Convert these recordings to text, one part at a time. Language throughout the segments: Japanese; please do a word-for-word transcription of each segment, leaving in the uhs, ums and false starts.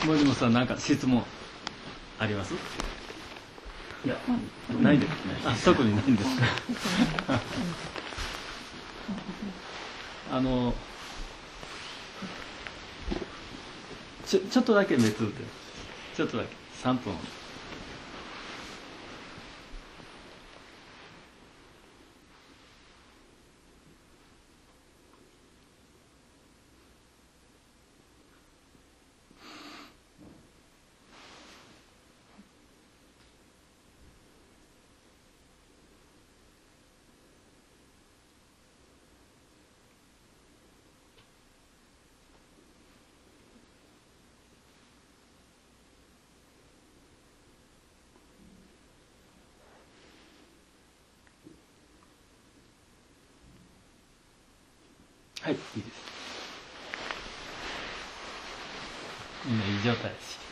森本さん、なんか質問あります？いや、ないですね。あ、特にないんですか。あのちょ、ちょっとだけ目つぶって、ちょっとだけ、さんぷん。はい、いいです。みんないい状態ですし。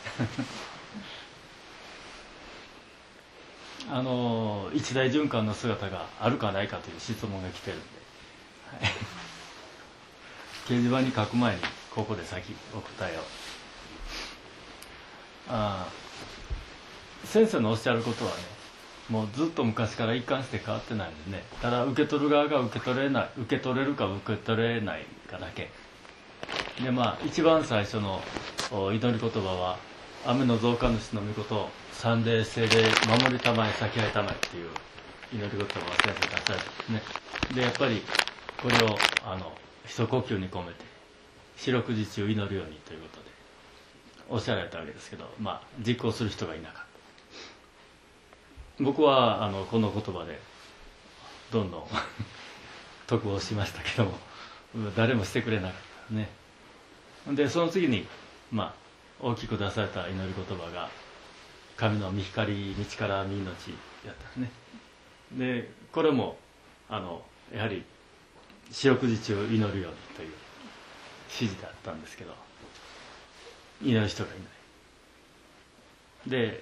あの一大循環の姿があるかないかという質問が来てるんで、はい、掲示板に書く前にここで先お答えを。あ先生のおっしゃることはね、もうずっと昔から一貫して変わってないんでね、ただ受け取る側が受け取れない、受け取れるか受け取れないかだけで、まあ一番最初の祈り言葉は「雨の増加主の御事三霊聖霊守りたまえ先会いたまえ」っていう祈り言葉を先生が出されたんですね。でやっぱりこれをあの一呼吸に込めて四六時中祈るようにということでおっしゃられたわけですけど、まあ実行する人がいなかった。僕はあのこの言葉でどんどん得をしましたけども、誰もしてくれなかったね。でその次に、まあ、大きく出された祈り言葉が「神の御光道から御命」やったね。でこれもあのやはり四六時中祈るようにという指示だったんですけど、祈る人がいない。で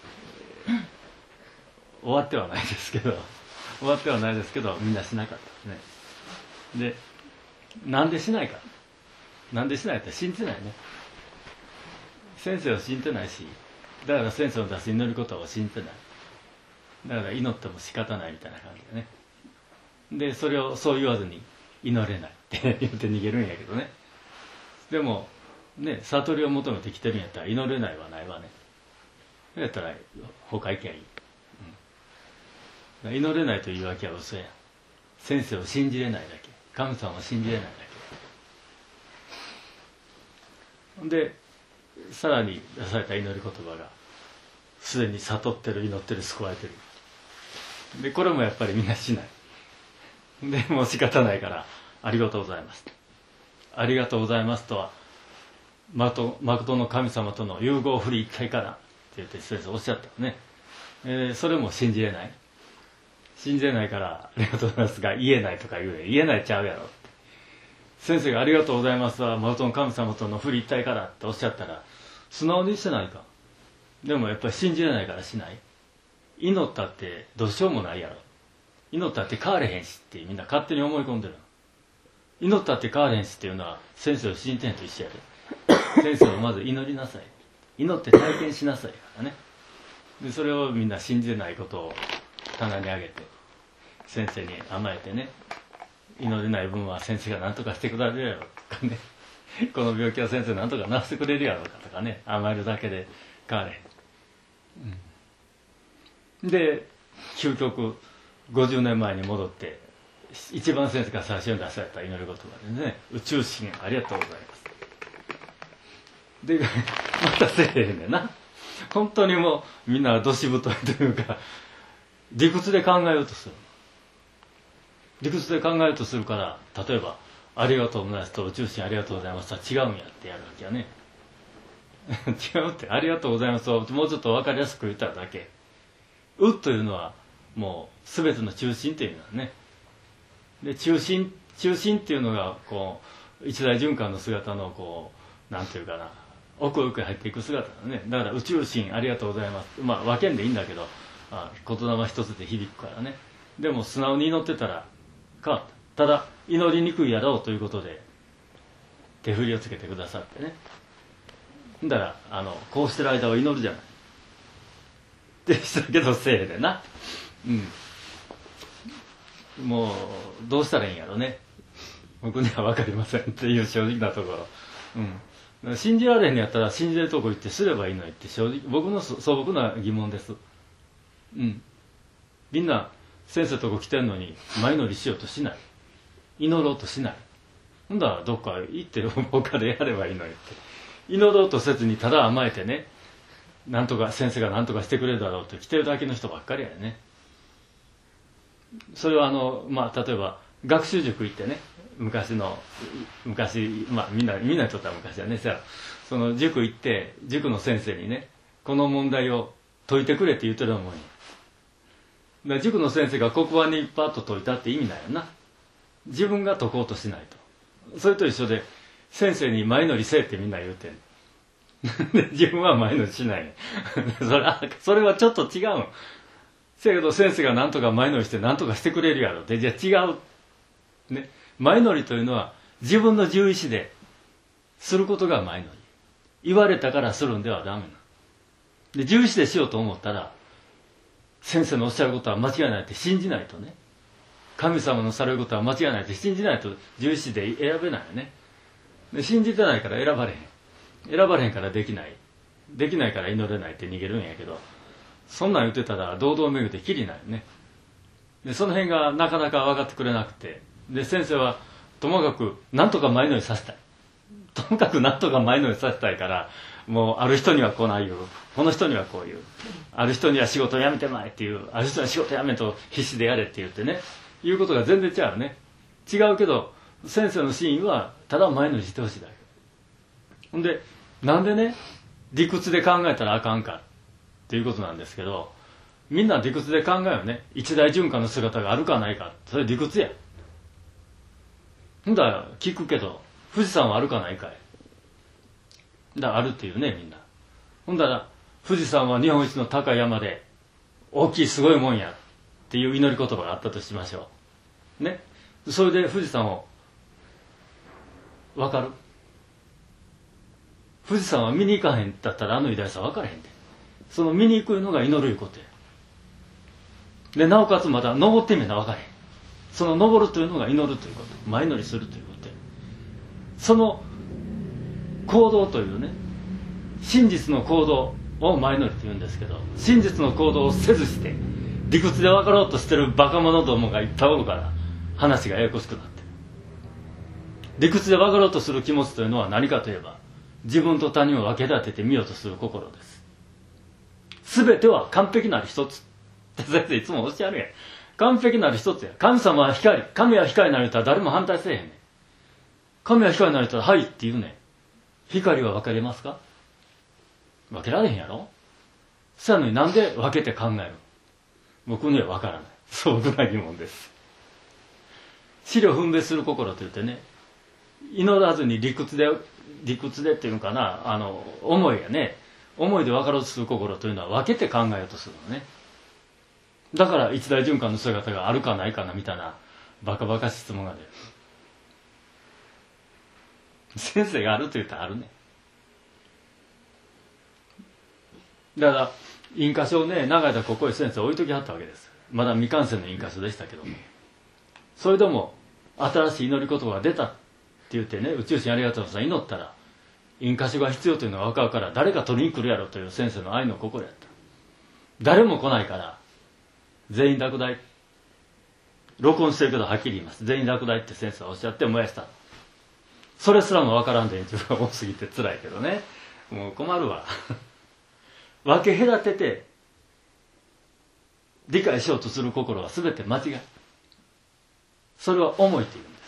終わってはないですけど終わってはないですけどみんなしなかったですね。でなんでしないか、なんでしないって信じてないね。先生を信じてないし、だから先生の出す祈ることを信じてない。だから祈っても仕方ないみたいな感じでね。でそれをそう言わずに祈れないって言って逃げるんやけどね。でもね、悟りを求めてきてるんやったら祈れないはないわね。それやったら他行けばいい。うん、祈れないという言い訳は嘘や。先生を信じれないだけ、神様を信じれないだけで、さらに出された祈り言葉がすでに悟ってる、祈ってる、救われてる。でこれもやっぱりみんなしない。でもう仕方ないからありがとうございます、ありがとうございますとは誠の神様との融合不離一体からって言って先生おっしゃったね。えー、それも信じれない、信じれないからありがとうございますが言えないとか言う言えないちゃうやろって。先生がありがとうございますは誠の神様との不離一体からっておっしゃったら素直にしてないか。でもやっぱり信じれないからしない。祈ったってどうしようもないやろ。祈ったって変われへんしってみんな勝手に思い込んでる。祈ったって変われへんしっていうのは先生を信じてんと一緒やで。先生をまず祈りなさい、祈って体験しなさいからね。でそれをみんな信じてないことを棚に上げて先生に甘えてね、祈れない分は先生が何とかしてくれるやろとかね、この病気は先生何とか治してくれるやろかとかね、甘えるだけで変われへん、うん、で究極ごじゅうねんまえに戻って一番先生が最初に出された祈り言葉でね、宇宙神ありがとうございますでまたせえへんねんな。本当にもうみんなどし太いというか理屈で考えようとする。理屈で考えようとするから、例えば「ありがとうございます」と「宇宙神ありがとうございます」は違うんやってやるわけやね。違うって、ありがとうございますをもうちょっと分かりやすく言っただけ。うというのはもう全ての中心という意味なんね。で中心中心っていうのがこう一大循環の姿のこうなんていうかな、奥奥へ入っていく姿だね。だから宇宙神ありがとうございます、まあ分けんでいいんだけど、あ言霊一つで響くからね。でも素直に祈ってたら変わった。ただ祈りにくいやろうということで手振りをつけてくださってね。 だからあのこうしてる間は祈るじゃないってしたけどせいでな、うん、もうどうしたらいいんやろね、僕には分かりませんっていう正直なところ、うん、信じられへんやったら信じるとこ行ってすればいいのにって正直僕の素朴な疑問です、うん、みんな先生とこ来てんのに前乗りしようとしない、祈ろうとしない、ほんだらどっか行って他でやればいいのにって、祈ろうとせずにただ甘えてね、なんとか先生が何とかしてくれるだろうって来てるだけの人ばっかりやね。それはあの、まあ、例えば学習塾行ってね、昔の昔、まあ、みんなみんなにとっては昔はね、その塾行って塾の先生にね、この問題を解いてくれって言ってるのもんや。だから塾の先生が黒板にパッと解いたって意味ないよな。自分が解こうとしないと。それと一緒で先生に前乗りせえってみんな言うてんで自分は前乗りしないねそれそれはちょっと違う。せやけど先生が何とか前乗りして何とかしてくれるやろって、じゃあ違う、ね、前乗りというのは自分の自由意志ですることが前乗り。言われたからするんではダメなで、自由意志でしようと思ったら先生のおっしゃることは間違いないって信じないとね、神様のされることは間違いないって信じないと自由意志で選べないよね。で信じてないから選ばれへん、選ばれへんからできない、できないから祈れないって逃げるんやけど、そんなん言ってたら堂々巡ってきりないよね。でその辺がなかなか分かってくれなくて、で先生はともかく何とか前乗りさせたい、ともかく何とか前乗りさせたいから、もうある人にはこない言う、この人にはこう言う、ある人には仕事辞めてまいっていう、ある人には仕事辞めと必死でやれって言ってね、いうことが全然違うね。違うけど先生の真意はただ前乗りしてほしいだけ。ほんでなんでね理屈で考えたらあかんかっていうことなんですけど、みんな理屈で考えよね。一大循環の姿があるかないか、それ理屈や。ほんだら聞くけど富士山はあるかないかい、だからあるっていうねみんな。ほんだら富士山は日本一の高い山で大きいすごいもんやっていう祈り言葉があったとしましょうね。それで富士山を分かる？富士山は見に行かへんだったらあの偉大さ分からへんで。その見に行くのが祈るいうことや。でなおかつまた登ってみな分からへん。その登るというのが祈るということ、前乗りするということや。その行動というね、真実の行動を前乗りというんですけど、真実の行動をせずして理屈で分かろうとしてるバカ者どもがいっぱいおるから話がややこしくなってる。理屈で分かろうとする気持ちというのは何かといえば、自分と他人を分け立ててみようとする心です。すべては完璧なる一つって先生いつもおっしゃるやん。完璧なる一つや。神様は光、神は光になるとは誰も反対せえへんねん。神は光になるとははいって言うねん。光は分かりますか？分けられへんやろ。そうやのになんで分けて考える？僕には分からない。素朴な疑問です。資料分別する心といってね、祈らずに理屈で理屈でっていうのかな、あの思いやね、思いで分かろうとする心というのは分けて考えようとするのね。だから一大循環の姿があるかないかなみたいなバカバカしい質問が出る。先生があると言ったらあるね。だから印箇所をね、長い間ここへ先生置いときはったわけです。まだ未完成の印箇所でしたけども、それでも新しい祈り言葉が出たって言ってね、宇宙神ありがとうさん祈ったら印箇所が必要というのが分かるから誰か取りに来るやろという先生の愛の心やった。誰も来ないから全員落第、録音してるけどはっきり言います、全員落第って先生はおっしゃって燃やした。それすらも分からんで自分が多すぎて辛いけどね、もう困るわ分け隔てて理解しようとする心は全て間違い。それは思いというんです。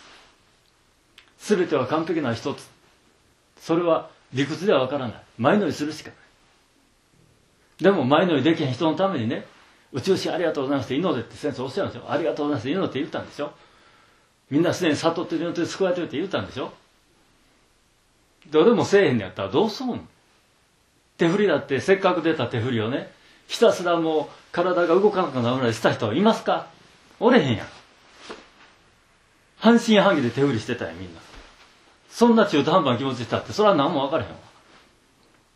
全ては完璧な一つ。それは理屈では分からない。前乗りするしかない。でも前乗りできへん人のためにね、宇宙神ありがとうございますって祈れって先生おっしゃるんですよ。ありがとうございますって祈って言ったんでしょ。みんなすでに悟ってる祈って救われてるって言ったんでしょ。どれもせえへんのやったらどうするん？手振りだってせっかく出た手振りをね、ひたすらもう体が動かなくなるぐらいした人はいますか？おれへんやん。半信半疑で手振りしてたやんみんな。そんな中途半端な気持ちしたってそれは何も分からへんわ。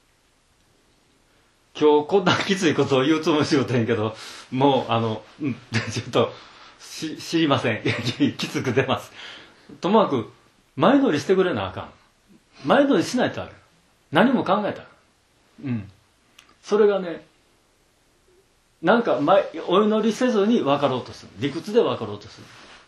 今日こんなきついことを言うつもりしようてんけど、もうあの、うん、ちょっとし知りません。きつく出ます。ともかく前乗りしてくれなあかん。前乗りしないとあかん。何も考えたら。うん。それがね、なんか前お祈りせずに分かろうとする。理屈で分かろうとする。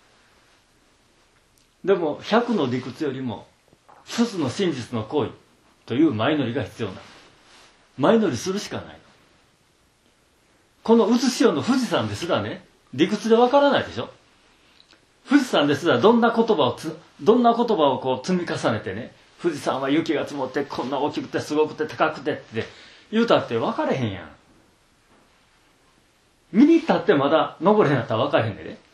でもひゃくの理屈よりも一つの真実の行為という前乗りが必要なの。前乗りするしかないの。この渦潮の富士山ですらね、理屈で分からないでしょ。富士山ですらどんな言葉をつどんな言葉をこう積み重ねてね、富士山は雪が積もってこんな大きくてすごくて高くてって言うたって分かれへんやん。見に行ったってまだ登れへんやったら分かれへんでね。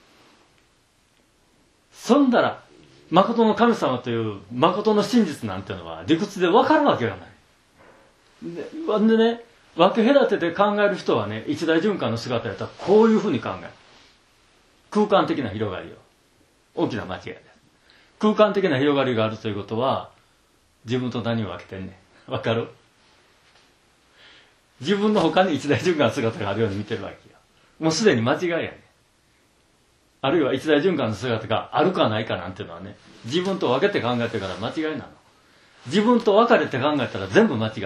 そんだら誠の神様という誠の真実なんてのは理屈で分かるわけがない。で, でね、分け隔てて考える人はね、一大循環の姿やったらこういうふうに考える。空間的な広がりを。大きな間違いです。空間的な広がりがあるということは、自分と何を分けてんねん。わかる？自分の他に一大循環の姿があるように見てるわけよ。もうすでに間違いやねん。あるいは一大循環の姿があるかないかなんていうのはね、自分と分けて考えてから間違いなの。自分と分かれて考えたら全部間違い。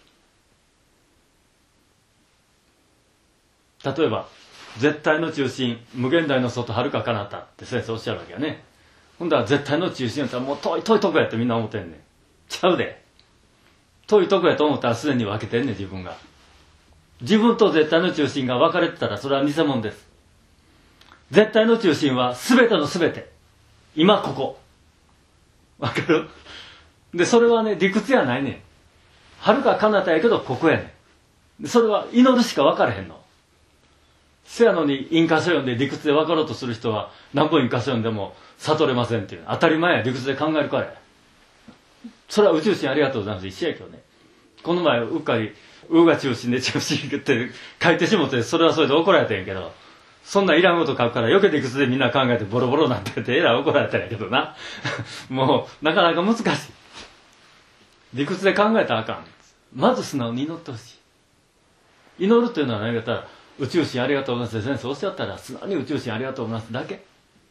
例えば、絶対の中心、無限大の外、遥か彼方って先生おっしゃるわけやね。ほんだら絶対の中心やったらもう遠い遠いとこやってみんな思ってんねん。ちゃうで。遠いとこやと思ったらすでに分けてんねん、自分が。自分と絶対の中心が分かれてたらそれは偽物です。絶対の中心は全ての全て。今ここ。わかる？で、それはね、理屈やないねん。遥か彼方やけどここやねん。それは祈るしか分からへんの。せやのに、印箇所読んで理屈で分かろうとする人は、何本印箇所読んでも悟れませんっていう。当たり前や、理屈で考えるからや。それは宇宙人ありがとうございます。一緒やけどね。この前、うっかり、うが中心で中心って書いてしもて、それはそれで怒られたんやけど、そんないらんこと書くから、よけ理屈でみんな考えてボロボロなんて言って、えらい怒られたんやけどな。もう、なかなか難しい。理屈で考えたらあかん。まず素直に祈ってほしい。祈るというのは何か言ったら、宇宙人ありがとうございますって先生おっしゃったら、素直に宇宙人ありがとうございますだけ。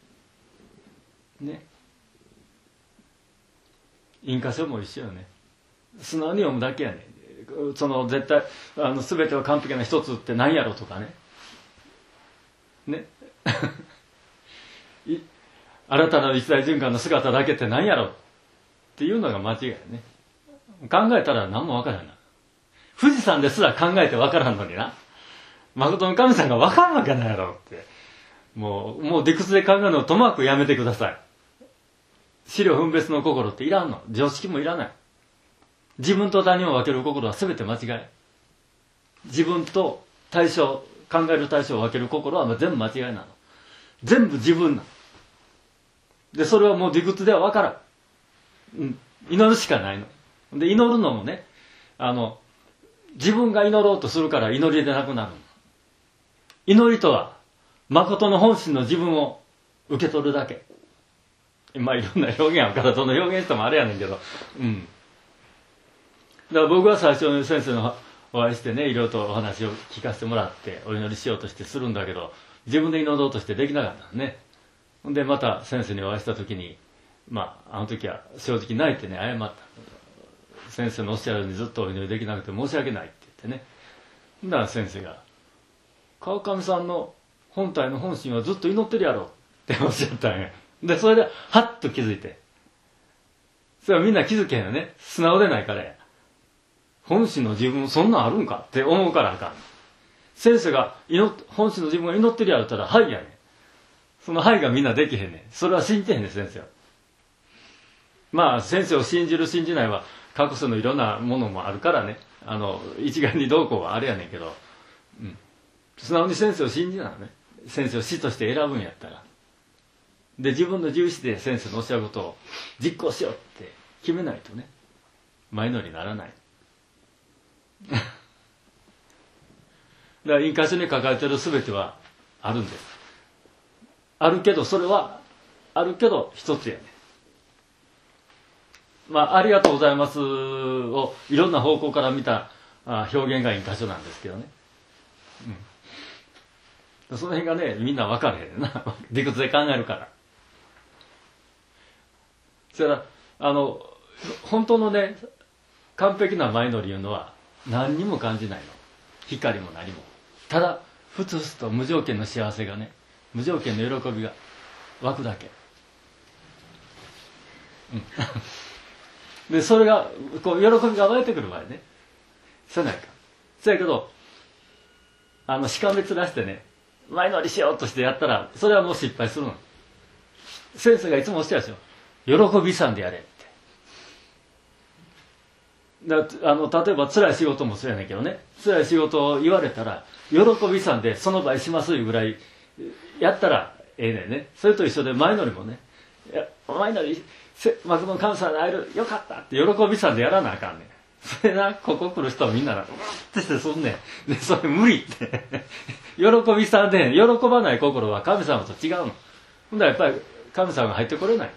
ね。印箇所も一緒よね。素直に読むだけやね。その絶対、あの、全ては完璧な一つって何やろとかね。ね。新たな一大循環の姿だけって何やろっていうのが間違いやね。考えたら何もわからんな。富士山ですら考えてわからんのにな。誠の神様がわかるわけないやろって。もう、もう理屈で考えるのをともかくやめてください。資料分別の心っていらんの。常識もいらない。自分と他人を分ける心は全て間違い。自分と対象、考える対象を分ける心は全部間違いなの。全部自分なの。で、それはもう理屈では分からん。うん。祈るしかないの。で、祈るのもね、あの、自分が祈ろうとするから祈りでなくなるの。祈りとは、誠の本心の自分を受け取るだけ。まあいろんな表現あるから、どの表現してもあれやねんけど、うん。だから僕は最初に先生のお会いしてね、いろいろとお話を聞かせてもらって、お祈りしようとしてするんだけど、自分で祈ろうとしてできなかったのね。で、また先生にお会いした時に、まあ、あの時は正直泣いてね、謝った。先生のおっしゃるようにずっとお祈りできなくて申し訳ないって言ってね。だから先生が、川上さんの本体の本心はずっと祈ってるやろっておっしゃったんや。で、それで、はっと気づいて。それはみんな気づけへんよね。素直でないからや。本心の自分そんなんあるんかって思うからあかん。先生が祈っ本心の自分が祈ってるやろったら、はいやねん。そのはいがみんなできへんねん。それは信じてへんねん、先生は。まあ、先生を信じる信じないは、過去世のいろんなものもあるからね。あの、一概にどうこうはあれやねんけど、うん。素直に先生を信じなのね。先生を師として選ぶんやったら。で、自分の自由意志で先生のおっしゃることを実行しようって決めないとね、前乗りにならない。だから、印箇所に書かれている全てはあるんです。あるけど、それは、あるけど、一つやね。まあ、ありがとうございますをいろんな方向から見たあ表現がいい箇所なんですけどね、うん、その辺がねみんな分かれへんな理屈で考えるから。それからあの本当のね完璧なマイノリいうのは何にも感じないの。光も何も、ただふつふつと無条件の幸せがね、無条件の喜びが湧くだけ、うん、でそれがこう喜びが湧いてくる場合ね、せないか。そやけどあのしかめ面してねマイノリしようとしてやったらそれはもう失敗するの。先生がいつもおっしゃるでしょ、喜びさんでやれって。だあの例えば辛い仕事もそうやねんけどね、辛い仕事を言われたら喜びさんでその場合しますいうぐらいやったらええねんね。それと一緒でマイノリもね、いやマイノリマクドの神様に会えるよかったって喜びさんでやらなあかんねん。それなここ来る人はみんななうってしてすんねん。でそれ無理って喜びさんで喜ばない心は神様と違うの。ほんだらやっぱり神様が入ってこれない。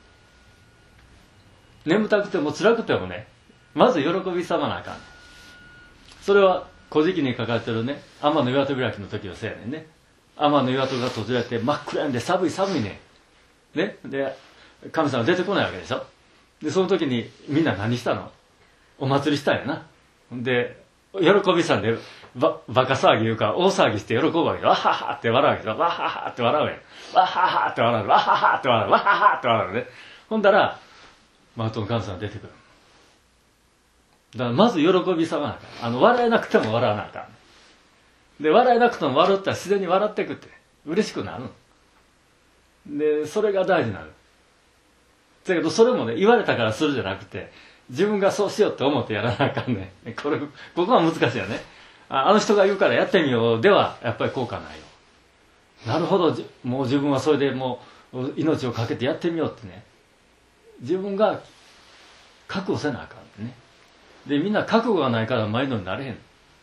眠たくても辛くてもねまず喜びさまなあかん。それは古事記に書かれてるね天の岩戸開きの時はそうやねんね。天の岩戸が閉じられて真っ暗やんで寒い寒いねんね。で神様出てこないわけでしょ。でその時にみんな何したの？お祭りしたんやな。で喜びさんでばバカ騒ぎ言うから大騒ぎして喜ぶわけよ。わははって笑うわけよ。わははって笑うやん。わははって笑う。わははって笑う。わははって笑うね。ほんだらマウトの神様出てくる。だからまず喜びさまなあかん。あの笑えなくても笑わなあかん。で笑えなくても笑ったら自然に笑ってくって嬉しくなる。でそれが大事なの。だけどそれもね言われたからするじゃなくて自分がそうしようって思ってやらなあかんね。これここは難しいよね。ああの人が言うからやってみようではやっぱり効果ないよ。なるほどもう自分はそれでもう命を懸けてやってみようってね自分が覚悟せなあかんってね。でみんな覚悟がないからマイノリになれへん。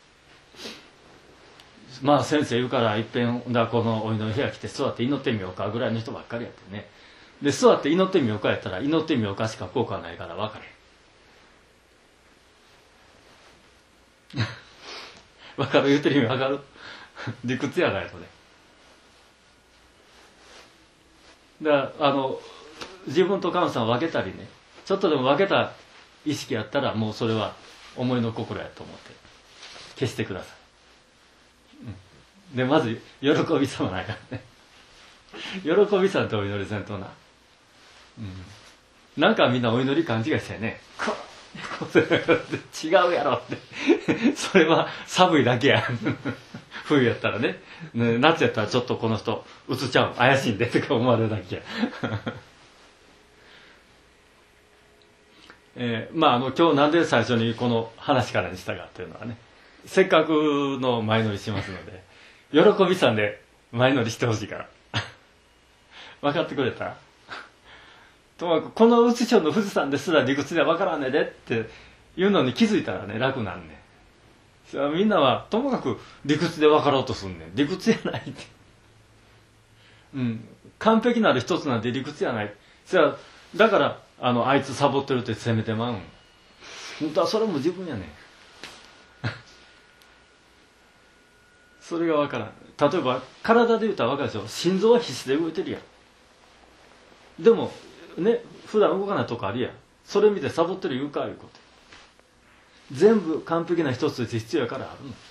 まあ先生言うからいっぺんだこのお祈り部屋来て座って祈ってみようかぐらいの人ばっかりやってね。で座って祈ってみようかやったら祈ってみようかしか効果ないから分かれへん分かる言うてる意味分かる理屈やないとね。だからあの自分と神様を分けたりねちょっとでも分けた意識やったらもうそれは思いの心やと思って消してください、うん、でまず喜びさまないからね喜びさんとお祈りせんとな、うん、なんかみんなお祈り勘違いしてねこ違うやろってそれは寒いだけや冬やったらね夏やったらちょっとこの人映っちゃう怪しいんでとか思われるだけやえー、まああの今日なんで最初にこの話からにしたかというのはねせっかくの前乗りしますので喜びさんで前乗りしてほしいから分かってくれた？ともかくこのうつ症の富士山ですら理屈では分からんねでっていうのに気づいたらね楽なんね。みんなはともかく理屈で分かろうとすんねん。理屈やないって、うん、完璧なる一つなんて理屈やない。そやだからあのあいつサボってるって責めてまうん。本当はそれも自分やねんそれが分からん。例えば体で言うたら分かるでしょ。心臓は必死で動いてるやん。でもね普段動かないとこあるやん。それ見てサボってる言うかいうこと。全部完璧な一つとして必要やからあるの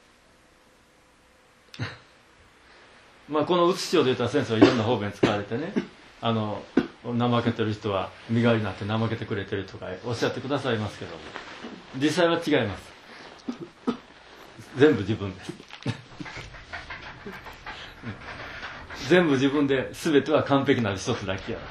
まあこのうつ症で言ったら先生はいろんな方面使われてねあの怠けてる人は身代わりになって怠けてくれてるとかおっしゃってくださいますけど実際は違います。全部自分です全部自分で全ては完璧なる一つだけや。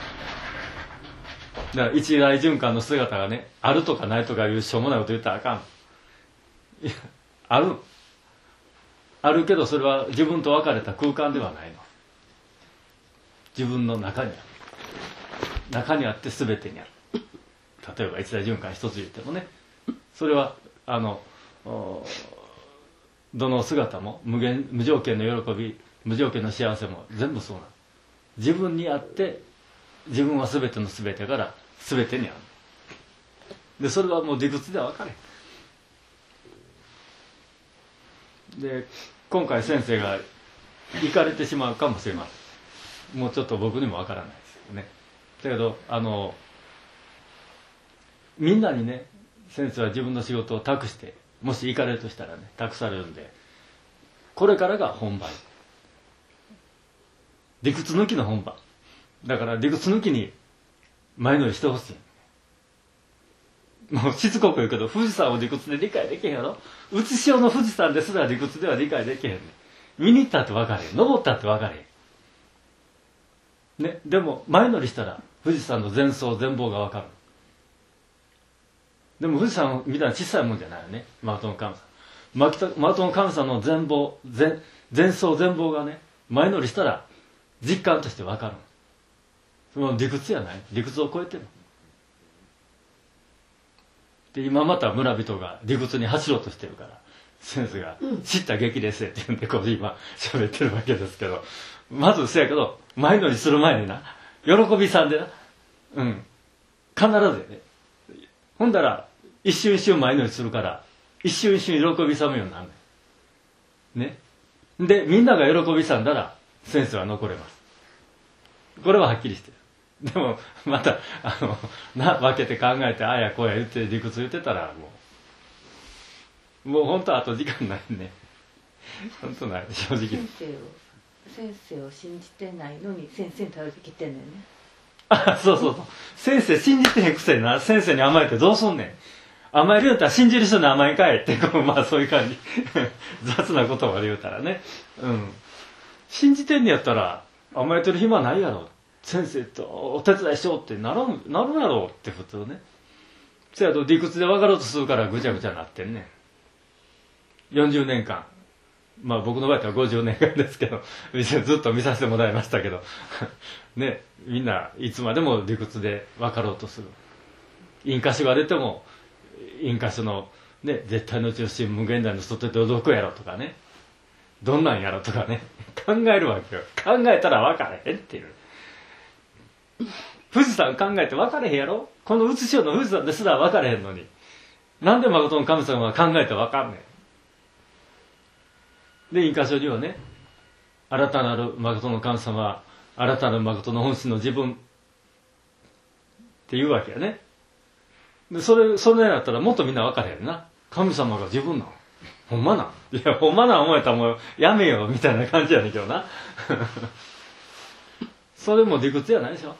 だから一大循環の姿がねあるとかないとかいうしょうもないこと言ったらあかん。いやあるあるけどそれは自分と分かれた空間ではないの。自分の中にある。中にあって全てにある。例えば一大循環一つ言ってもねそれはあのどの姿も無限無条件の喜び無条件の幸せも全部そうなの。自分にあって自分は全ての全てから全てにある。でそれはもう理屈では分かれへん。 で今回先生が行かれてしまうかもしれません。もうちょっと僕にもわからないですけどね。だけどあのみんなにね、先生は自分の仕事を託して、もし行かれるとしたらね、託されるんで、これからが本番、理屈抜きの本番だから、理屈抜きに前乗りしてほしい。もうしつこく言うけど、富士山を理屈で理解できへんやろ。うつしおの富士山ですら理屈では理解できへんねん。見に行ったって分かれへん、登ったって分かれへんね。でも前乗りしたら富士山の全相全貌が分かる。でも富士山みたいな小さいもんじゃないよね、マウトの神様。マウトの神様の全貌、全全相全貌がね、前乗りしたら実感として分かる。その理屈やない、理屈を超えてる。で今また村人が理屈に走ろうとしてるから、先生が「知った激励せ」って言うんでこう今喋ってるわけですけど、まずせやけど前乗りする前にな、喜びさんでな、うん必ずやね。ほんだら一瞬一瞬前乗りするから、一瞬一瞬喜びさむようになるね。ね。でみんなが喜びさんだら先生は残れます。これははっきりしてる。でもまたあのな分けて考えてああやこうや言って理屈言ってたらもうもう本当あと時間ないね。本当ない正直。 先生を先生を信じてないのに先生に頼りきってんねんね。 あ、そうそうそう。先生信じてへんくせにな、先生に甘えてどうすんねん。甘えるんやったら信じる人に甘えかいってこう、まあそういう感じ。雑な言葉で言うたらね。うん。信じてんねやったら甘えてる暇ないやろ。先生とお手伝いしようってならん、なるやろって普通ね。そやと理屈で分かろうとするからぐちゃぐちゃなってんねん。よんじゅうねんかん。まあ僕の場合はごじゅうねんかんですけど、ずっと見させてもらいましたけど、ね、みんないつまでも理屈で分かろうとする。印歌詞が出ても、印歌詞の、ね、絶対の中心無限大の外でどこやろとかね、どんなんやろとかね、考えるわけよ。考えたら分かれへんっていう。富士山考えて分かれへんやろ。このうつしおの富士山ですら分かれへんのに、なんで誠の神様は考えて分かんねん。で印歌書にはね、新たなる誠の神様は新たなる誠の本心の自分って言うわけやね。でそれそれやったらもっとみんな分かれへんな。神様が自分なの、ほんまなん、いやほんまなん思えたらもうやめよみたいな感じやねんけどな。それも理屈じゃないでしょ。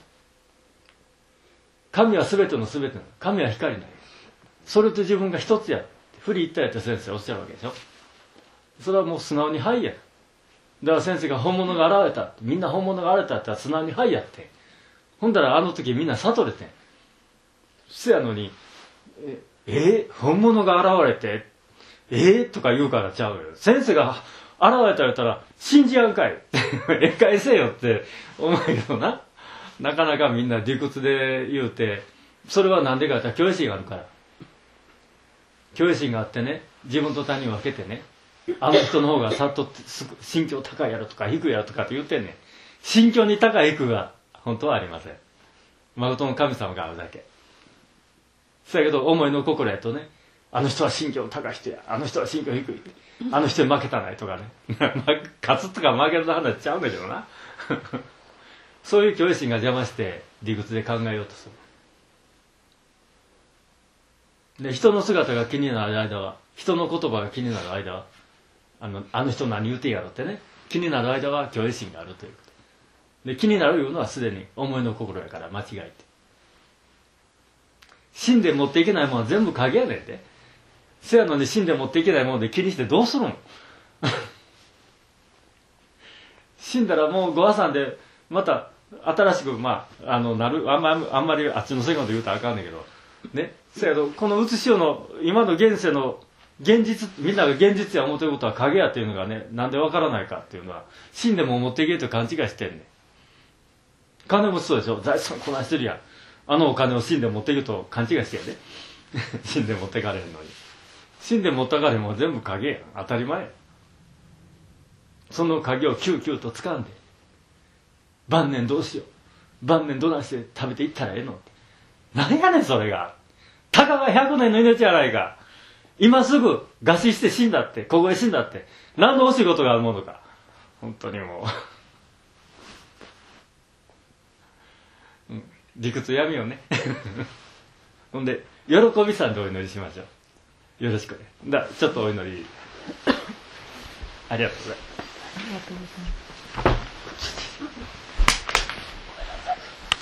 神は全ての全てなの。神は光なの。それと自分が一つやって振り入ったやって先生おっしゃるわけでしょ。それはもう素直にはいや。だから先生が本物が現れた、みんな本物が現れたって言ったら素直にはいやって、ほんだらあの時みんな悟れてん。そやのにええー、本物が現れてえー、とか言うからちゃうよ。先生が現れたら言ったら信じやんかいえ返せよって思うけどな、なかなかみんな理屈で言うて、それは何でかって言ったら虚栄心があるから。虚栄心があってね、自分と他人を分けてね、あの人の方がさっと身長高いやろとか低いやろとかって言ってんねん。身長に高い低いが本当はありません。誠の神様があるだけ。そやけど思いの心やとね、あの人は身長高い人や、あの人は身長低い、あの人に負けたないとかね、勝つとか負けるの話ちゃうんだけどな。そういう虚栄心が邪魔して理屈で考えようとする。で人の姿が気になる間は、人の言葉が気になる間は、あのあの人何言うてんやろってね、気になる間は虚栄心があるということで、気になるいうのはすでに思いの心やから間違えて、死んで持っていけないものは全部影やねんで。せやのに死んで持っていけないもので気にしてどうするの。死んだらもうご破産でまた新しく、まあ、あのなる、あんまあんまりあっちの世界で言うとあかんねんけどね。せやけどこのうつしおの今の現世の現実、みんなが現実や思ってることは影やっていうのがね、なんでわからないかっていうのは、死んでも持っていけると勘違いしてんねん。金持ちそうでしょ、財産こないしてるやん。あのお金を死んで持っていくと勘違いしてやで。死んで持ってかれへんのに。死んで持ってかれへんもん全部影やん。当たり前やん。その影をキューキューと掴んで、晩年どうしよう、晩年どないして食べていったらええのって。何やねんそれが。たかがひゃくねんの命やないか。 今すぐ餓死して死んだって凍え死んだって何のお仕事があるものか、本当にもう、うん、理屈やめようねほんで喜びさんでお祈りしましょう。よろしくね。だちょっとお祈りありがとうございます。 ありがとうございます。